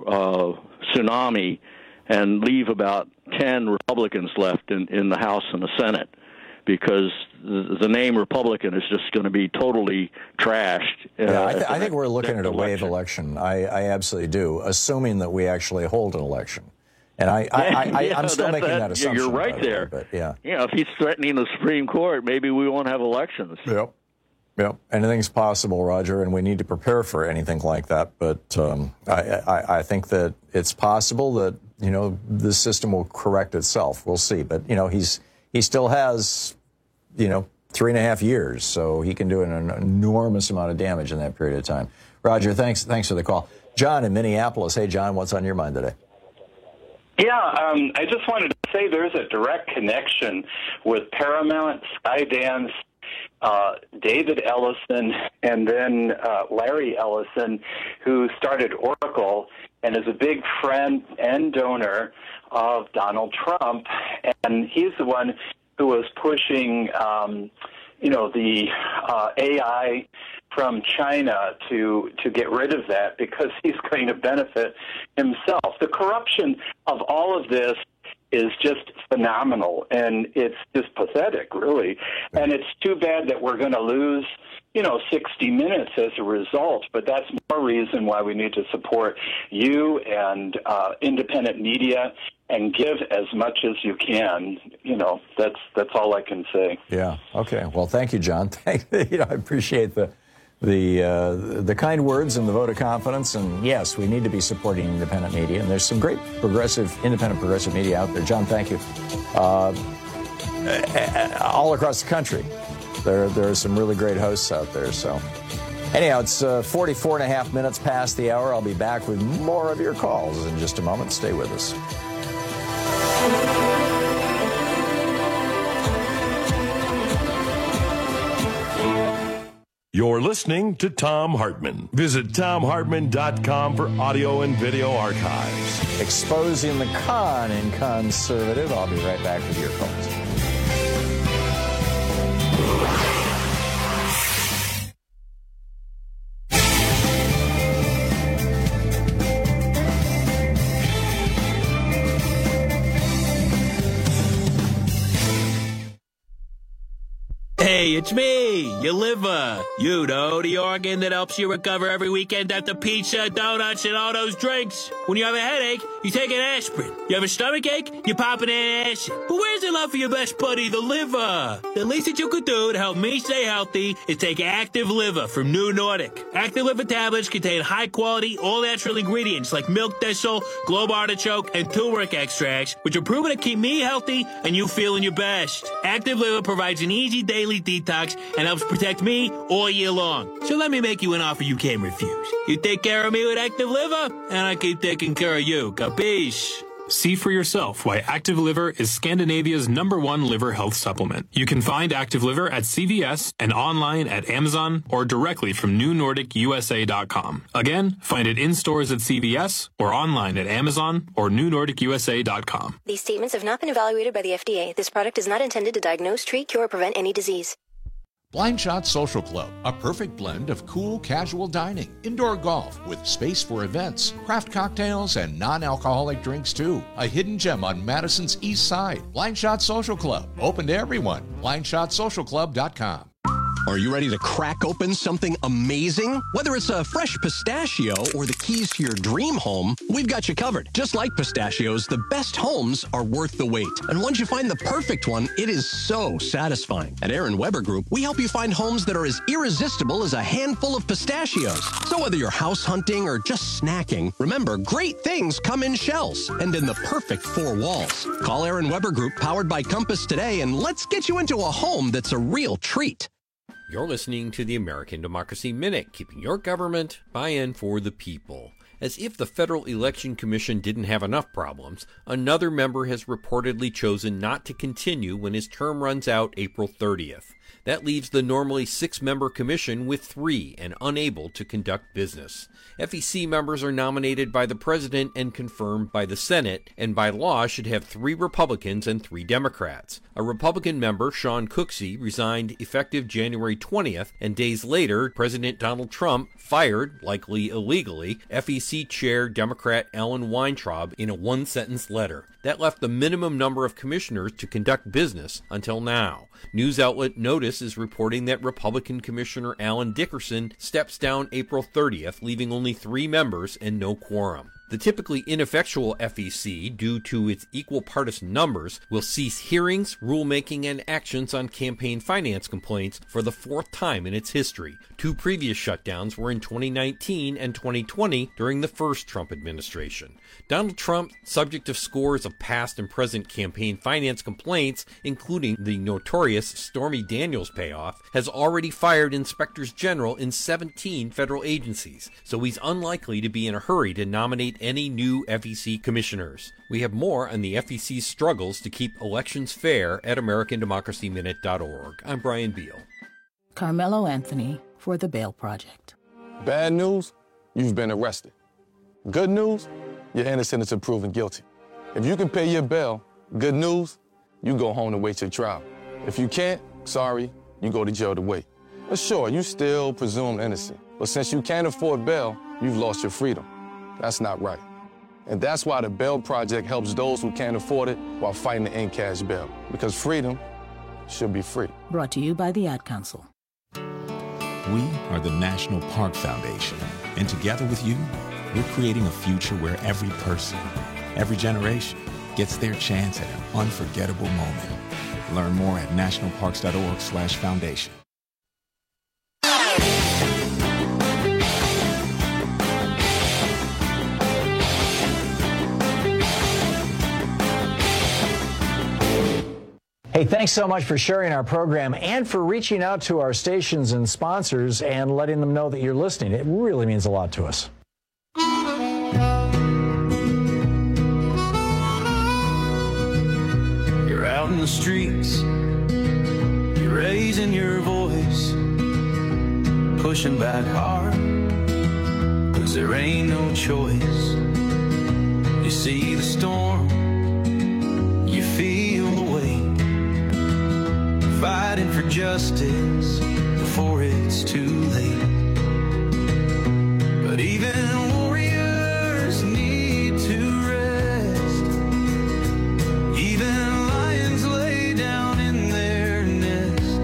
tsunami and leave about 10 Republicans left in the House and the Senate, because the name Republican is just going to be totally trashed. I think we're looking at a wave election. I absolutely do, assuming that we actually hold an election. And I'm still making that assumption. You're right there. But yeah. If he's threatening the Supreme Court, maybe we won't have elections. Yep. Anything's possible, Roger, and we need to prepare for anything like that. But I think that it's possible that, this system will correct itself. We'll see. But, he still has, 3.5 years, so he can do an enormous amount of damage in that period of time. Roger, thanks for the call. John in Minneapolis. Hey, John, what's on your mind today? Yeah, I just wanted to say there's a direct connection with Paramount, Skydance, David Ellison, and then Larry Ellison, who started Oracle and is a big friend and donor of Donald Trump. And he's the one who was pushing, the AI from China to get rid of that, because he's going to benefit himself. The corruption of all of this is just phenomenal, and it's just pathetic, really. And it's too bad that we're going to lose, 60 Minutes as a result, but that's more more reason why we need to support you and independent media and give as much as you can. You know, that's all I can say. Yeah. Okay. Well, thank you, John. I appreciate the kind words and the vote of confidence. And yes, we need to be supporting independent media. And there's some great independent progressive media out there. John, thank you. All across the country, there are some really great hosts out there. So anyhow, it's 44 and a half minutes past the hour. I'll be back with more of your calls in just a moment. Stay with us. You're listening to Thom Hartmann. Visit ThomHartmann.com for audio and video archives. Exposing the con in conservative. I'll be right back with your calls. Hey, it's me, your liver. You know, the organ that helps you recover every weekend after pizza, donuts, and all those drinks. When you have a headache, you take an aspirin. You have a stomach ache, you pop an antacid. But where's the love for your best buddy, the liver? The least that you could do to help me stay healthy is take Active Liver from New Nordic. Active Liver tablets contain high-quality, all-natural ingredients like milk thistle, globe artichoke, and turmeric extracts, which are proven to keep me healthy and you feeling your best. Active Liver provides an easy daily detox and helps protect me all year long. So let me make you an offer you can't refuse. You take care of me with Active Liver, and I keep taking care of you. Capiche? See for yourself why Active Liver is Scandinavia's #1 liver health supplement. You can find Active Liver at CVS and online at Amazon or directly from NewNordicUSA.com. Again, find it in stores at CVS or online at Amazon or NewNordicUSA.com. These statements have not been evaluated by the FDA. This product is not intended to diagnose, treat, cure, or prevent any disease. Blind Shot Social Club, a perfect blend of cool, casual dining, indoor golf with space for events, craft cocktails, and non-alcoholic drinks too. A hidden gem on Madison's East Side. Blind Shot Social Club, open to everyone. BlindShotSocialClub.com. Are you ready to crack open something amazing? Whether it's a fresh pistachio or the keys to your dream home, we've got you covered. Just like pistachios, the best homes are worth the wait. And once you find the perfect one, it is so satisfying. At Aaron Weber Group, we help you find homes that are as irresistible as a handful of pistachios. So whether you're house hunting or just snacking, remember, great things come in shells and in the perfect 4 walls. Call Aaron Weber Group, powered by Compass today, and let's get you into a home that's a real treat. You're listening to the American Democracy Minute, keeping your government by and for the people. As if the Federal Election Commission didn't have enough problems, another member has reportedly chosen not to continue when his term runs out April 30th. That leaves the normally 6-member commission with 3 and unable to conduct business. FEC members are nominated by the President and confirmed by the Senate, and by law should have 3 Republicans and 3 Democrats. A Republican member, Sean Cooksey, resigned effective January 20th, and days later, President Donald Trump fired, likely illegally, FEC Chair Democrat Alan Weintraub in a 1-sentence letter. That left the minimum number of commissioners to conduct business until now. News outlet Notice is reporting that Republican Commissioner Alan Dickerson steps down April 30th, leaving only 3 members and no quorum. The typically ineffectual FEC, due to its equal partisan numbers, will cease hearings, rulemaking, and actions on campaign finance complaints for the 4th time in its history. 2 previous shutdowns were in 2019 and 2020 during the first Trump administration. Donald Trump, subject of scores of past and present campaign finance complaints, including the notorious Stormy Daniels payoff, has already fired inspectors general in 17 federal agencies, so he's unlikely to be in a hurry to nominate any new FEC commissioners. We have more on the FEC's struggles to keep elections fair at AmericanDemocracyMinute.org. I'm Brian Beal. Carmelo Anthony for the Bail Project. Bad news, you've been arrested. Good news, you're innocent until proven guilty. If you can pay your bail, good news, you go home to wait your trial. If you can't, sorry, you go to jail to wait. But sure, you still presumed innocent. But since you can't afford bail, you've lost your freedom. That's not right. And that's why the Bail Project helps those who can't afford it while fighting to end cash bail. Because freedom should be free. Brought to you by the Ad Council. We are the National Park Foundation, and together with you, we're creating a future where every person, every generation, gets their chance at an unforgettable moment. Learn more at nationalparks.org/foundation. Hey, thanks so much for sharing our program and for reaching out to our stations and sponsors and letting them know that you're listening. It really means a lot to us. You're out in the streets, you're raising your voice, pushing back hard, 'cause there ain't no choice. You see the storm, you feel the weight, fighting for justice before it's too late. But even warriors need to rest. Even lions lay down in their nest.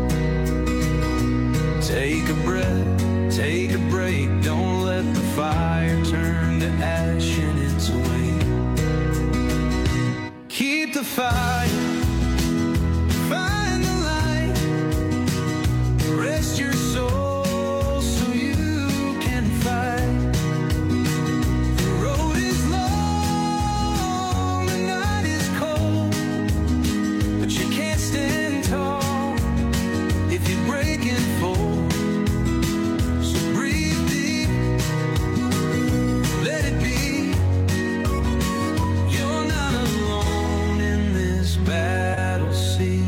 Take a breath, take a break. Don't let the fire turn to ash in its way. Keep the fire. Find the light. Rest your soul so you can fight. The road is long, the night is cold, but you can't stand tall if you break and fold. So breathe deep, let it be. You're not alone in this battle scene.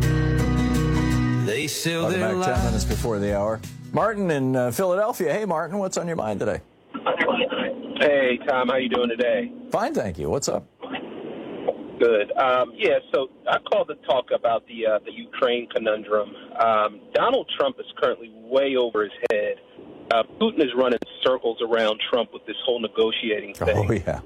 They sail Welcome their back lives. 10 minutes before the hour. Martin in Philadelphia. Hey, Martin, what's on your mind today? Hey, Tom, how you doing today? Fine, thank you. What's up? Good. So I called to talk about the Ukraine conundrum. Donald Trump is currently way over his head. Putin is running circles around Trump with this whole negotiating thing. Oh, yeah.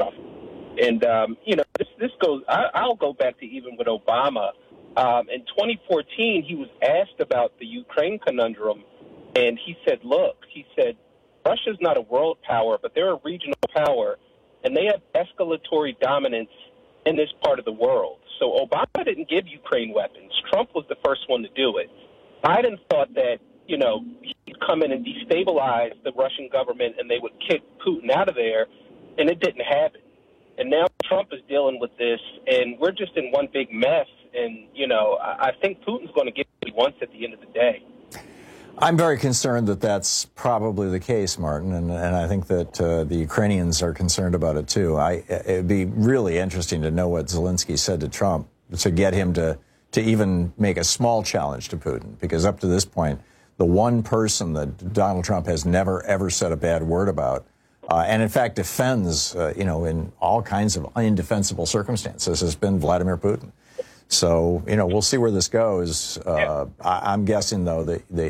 This goes. I'll go back to even with Obama. In 2014, he was asked about the Ukraine conundrum, and he said, Russia's not a world power, but they're a regional power, and they have escalatory dominance in this part of the world. So Obama didn't give Ukraine weapons. Trump was the first one to do it. Biden thought that, he'd come in and destabilize the Russian government and they would kick Putin out of there, and it didn't happen. And now Trump is dealing with this, and we're just in one big mess. And, I think Putin's going to get what he wants at the end of the day. I'm very concerned that that's probably the case, Martin, and I think that the Ukrainians are concerned about it, too. It'd be really interesting to know what Zelensky said to Trump to get him to even make a small challenge to Putin, because up to this point, the one person that Donald Trump has never, ever said a bad word about, and in fact defends, in all kinds of indefensible circumstances, has been Vladimir Putin. So, we'll see where this goes. I'm guessing, though,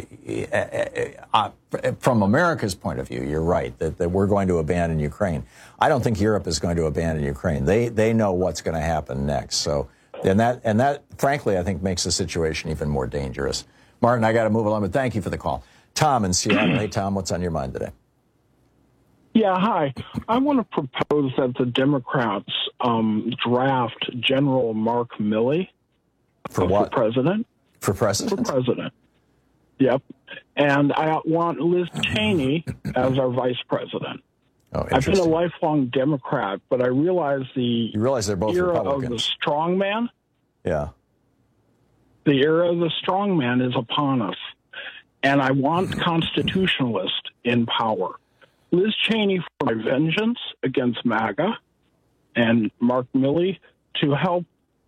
that from America's point of view, you're right, that we're going to abandon Ukraine. I don't think Europe is going to abandon Ukraine. They know what's going to happen next. So, and that, frankly, I think makes the situation even more dangerous. Martin, I got to move along, but thank you for the call. Tom in Seattle. Hey, Tom, what's on your mind today? Yeah, hi. I want to propose that the Democrats draft General Mark Milley for what? For president. For president? For president. Yep. And I want Liz Cheney as our vice president. Oh, I've been a lifelong Democrat, but I realize you realize they're both era Republicans. of the strongman. Yeah. The era of the strongman is upon us, and I want constitutionalists in power. Liz Cheney for my vengeance against MAGA, and Mark Milley to help,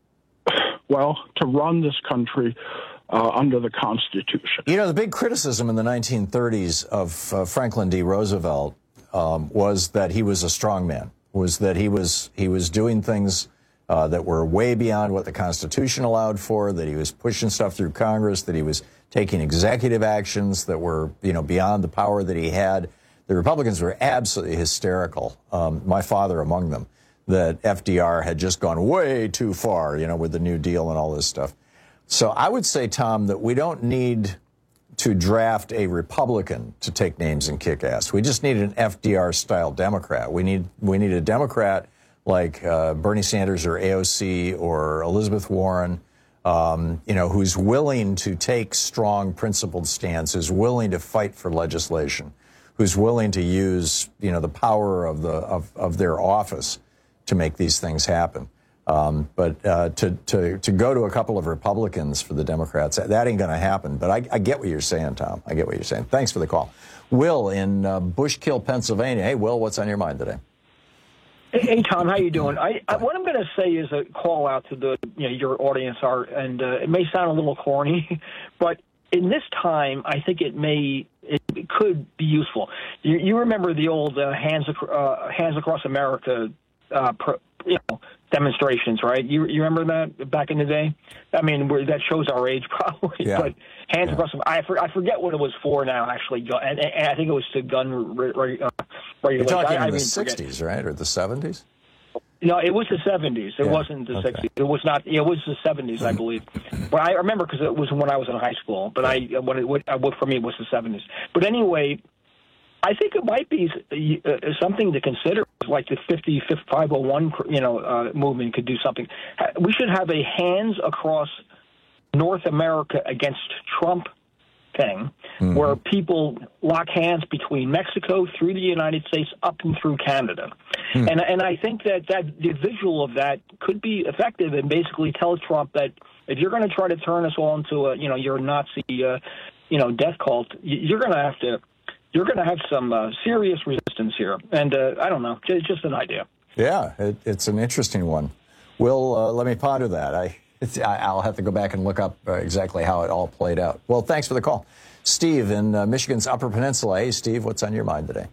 to run this country under the Constitution. The big criticism in the 1930s of Franklin D. Roosevelt was that he was a strongman, was that he was doing things that were way beyond what the Constitution allowed for, that he was pushing stuff through Congress, that he was taking executive actions that were, beyond the power that he had. The Republicans were absolutely hysterical, my father among them, that FDR had just gone way too far, with the New Deal and all this stuff. So I would say, Tom, that we don't need to draft a Republican to take names and kick ass. We just needed an FDR-style Democrat. We need a Democrat like Bernie Sanders or AOC or Elizabeth Warren, who's willing to take strong, principled stances, willing to fight for legislation, who's willing to use, the power of their office to make these things happen. But to go to a couple of Republicans for the Democrats, that ain't going to happen. But I get what you're saying, Tom. I get what you're saying. Thanks for the call. Will in Bushkill, Pennsylvania. Hey, Will, what's on your mind today? Hey, Tom, how you doing? What I'm going to say is a call out to your audience, and it may sound a little corny, but in this time, I think it could be useful. You remember the old Hands Across America demonstrations, right? You remember that back in the day? I mean, that shows our age probably. Yeah. But Hands Across America, I forget what it was for now, actually. And I think it was to gun regulation. You're talking in the 60s, right? Or the 70s? No, it was the 70s. It wasn't the 60s. It was not. It was the 70s, I believe. Well, I remember because it was when I was in high school. But for me, it was the 70s. But anyway, I think it might be something to consider. Like the 501, movement could do something. We should have a Hands Across North America Against Trump thing, where people lock hands between Mexico through the United States up and through Canada. And I think that the visual of that could be effective and basically tell Trump that if you're going to try to turn us all into your Nazi death cult, you're going to have some serious resistance here. And I don't know, just an idea. Yeah, it's an interesting one. Will, let me ponder that. I'll have to go back and look up exactly how it all played out. Well, thanks for the call. Steve in Michigan's Upper Peninsula. Hey, Steve, what's on your mind today?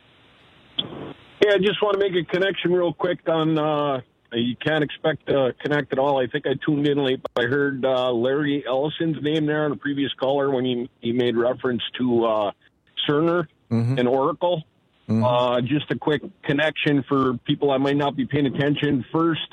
Yeah, I just want to make a connection real quick on you can't expect to connect at all. I think I tuned in late, but I heard Larry Ellison's name there on the previous caller when he made reference to Cerner and Oracle. Just a quick connection for people that might not be paying attention. First,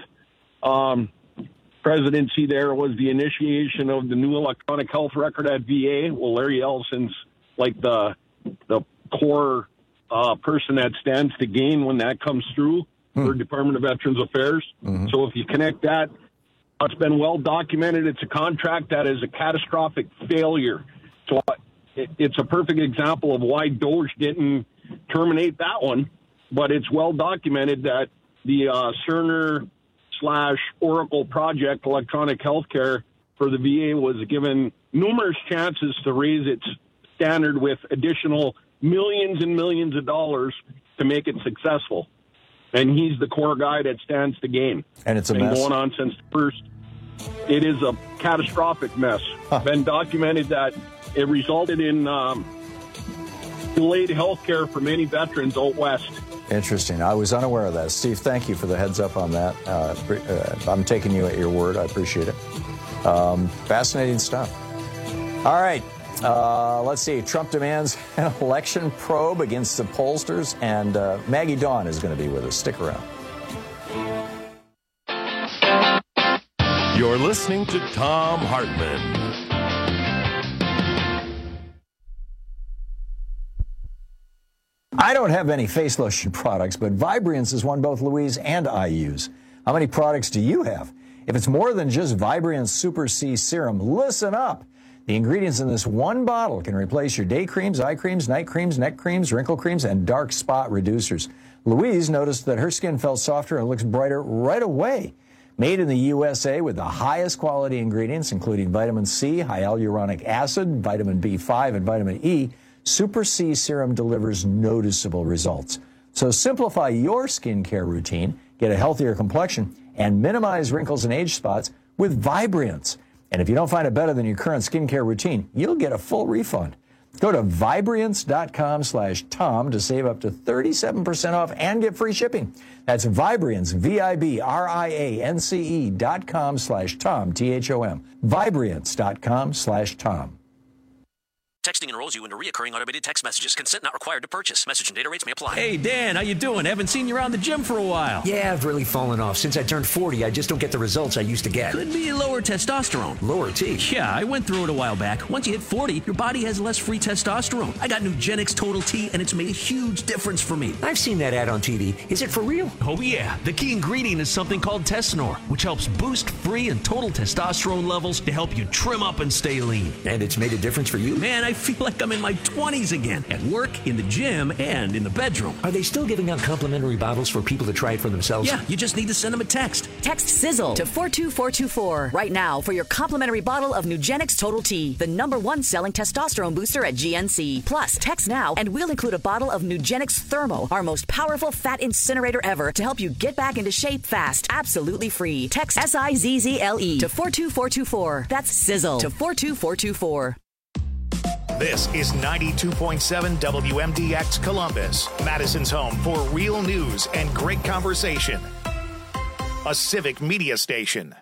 presidency there was the initiation of the new electronic health record at VA. Well, Larry Ellison's like the core person that stands to gain when that comes through for Department of Veterans Affairs. So if you connect that, it's been well documented. It's a contract that is a catastrophic failure. So it's a perfect example of why DOGE didn't terminate that one, but it's well documented that the Cerner/Oracle project, electronic healthcare for the VA, was given numerous chances to raise its standard with additional millions and millions of dollars to make it successful. And he's the core guy that stands to gain. And it's been going on since the first. It is a catastrophic mess. Been documented that it resulted in delayed health care for many veterans out west. Interesting. I was unaware of that. Steve, thank you for the heads up on that. I'm taking you at your word. I appreciate it. Fascinating stuff. All right. Let's see. Trump demands an election probe against the pollsters, and Maggie Dawn is going to be with us. Stick around. You're listening to Thom Hartmann. I don't have any face lotion products, but Vibriance is one both Louise and I use. How many products do you have? If it's more than just Vibriance Super C Serum, listen up. The ingredients in this one bottle can replace your day creams, eye creams, night creams, neck creams, wrinkle creams, and dark spot reducers. Louise noticed that her skin felt softer and looks brighter right away. Made in the USA with the highest quality ingredients, including vitamin C, hyaluronic acid, vitamin B5, and vitamin E, Super C Serum delivers noticeable results. So simplify your skincare routine, get a healthier complexion, and minimize wrinkles and age spots with Vibriance. And if you don't find it better than your current skincare routine, you'll get a full refund. Go to Vibriance.com/Tom to save up to 37% off and get free shipping. That's Vibriance, Vibriance.com/Tom, Thom. Vibriance.com/Tom. Texting enrolls you into recurring automated text messages. Consent not required to purchase. Message and data rates may apply. Hey, Dan, how you doing? Haven't seen you around the gym for a while. Yeah, I've really fallen off. Since I turned 40, I just don't get the results I used to get. Could be lower testosterone. Lower T? Yeah, I went through it a while back. Once you hit 40, your body has less free testosterone. I got Nugenix Total T, and it's made a huge difference for me. I've seen that ad on TV. Is it for real? Oh, yeah. The key ingredient is something called Tesnor, which helps boost free and total testosterone levels to help you trim up and stay lean. And it's made a difference for you? Man, I feel like I'm in my 20s again. At work, in the gym, and in the bedroom. Are they still giving out complimentary bottles for people to try it for themselves? Yeah, you just need to send them a text. Text Sizzle to 42424 right now for your complimentary bottle of Nugenix Total T, the #1 selling testosterone booster at GNC. Plus, text now and we'll include a bottle of Nugenix Thermo, our most powerful fat incinerator ever, to help you get back into shape fast, absolutely free. Text SIZZLE to 42424. That's Sizzle to 42424. This is 92.7 WMDX Columbus, Madison's home for real news and great conversation. A civic media station.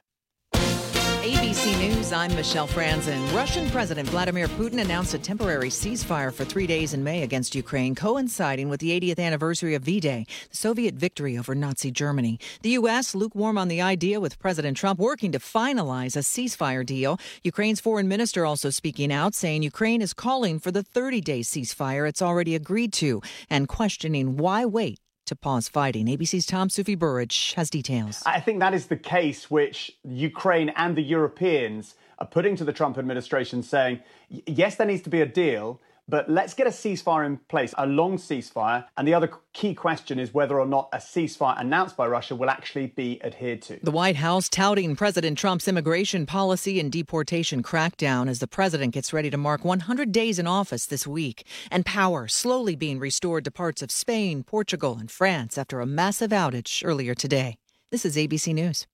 ABC News, I'm Michelle Franzen. Russian President Vladimir Putin announced a temporary ceasefire for 3 days in May against Ukraine, coinciding with the 80th anniversary of V-Day, the Soviet victory over Nazi Germany. The U.S. lukewarm on the idea, with President Trump working to finalize a ceasefire deal. Ukraine's foreign minister also speaking out, saying Ukraine is calling for the 30-day ceasefire it's already agreed to, and questioning why wait to pause fighting. ABC's Tom Sufi Burridge has details. I think that is the case which Ukraine and the Europeans are putting to the Trump administration, saying, yes, there needs to be a deal, but let's get a ceasefire in place, a long ceasefire. And the other key question is whether or not a ceasefire announced by Russia will actually be adhered to. The White House touting President Trump's immigration policy and deportation crackdown as the president gets ready to mark 100 days in office this week. And power slowly being restored to parts of Spain, Portugal, and France after a massive outage earlier today. This is ABC News.